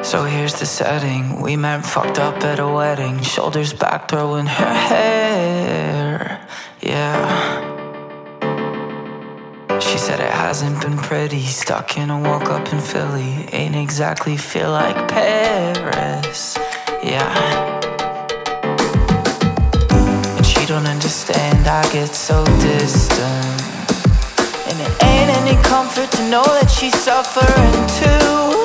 So here's the setting. We met fucked up at a wedding. Shoulders back, throwing her hair. Yeah. She said it hasn't been pretty. Stuck in a walk up in Philly. Ain't exactly feel like Paris. Yeah. And she don't understand, I get so distant. And it ain't any comfort to know that she's suffering too.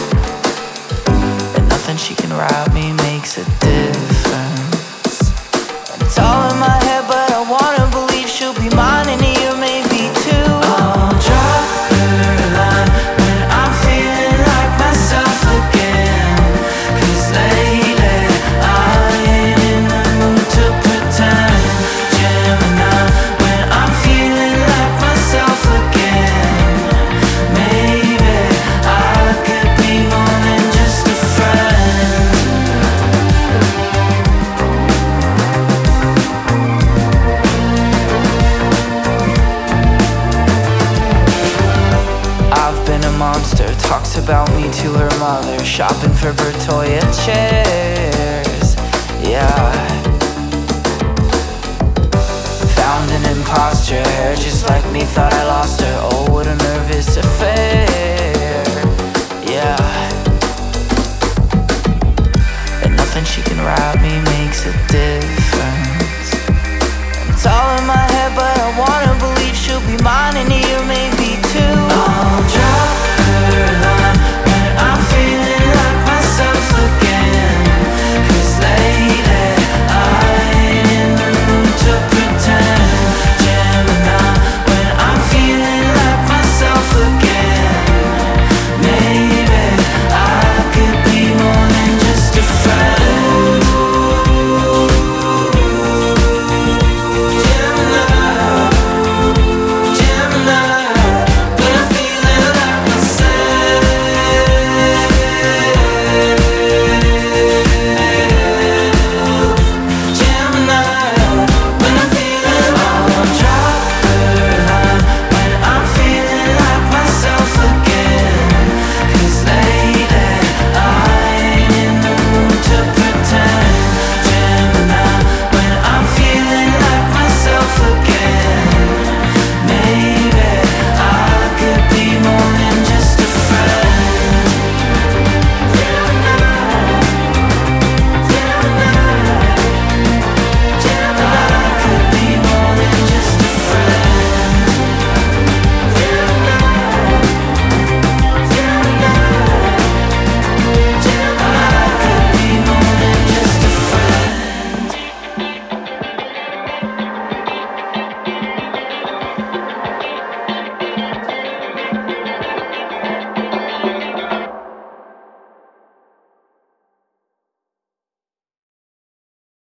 And nothing she can write me makes a difference. And it's all in my head, but I wanna believe she'll be mine in a year, maybe two. I'll drop her a line when I'm feeling like myself again. 'Cause lately I ain't in the mood to pretend. Gemini, when I'm feeling like myself again. Maybe I could be more than just a friend. I've been a monster, talks about me to her mother. Shopping for Bertoya chairs, yeah. Found an imposter, hair just like me, thought I lost her. Oh, what a nervous affair, yeah.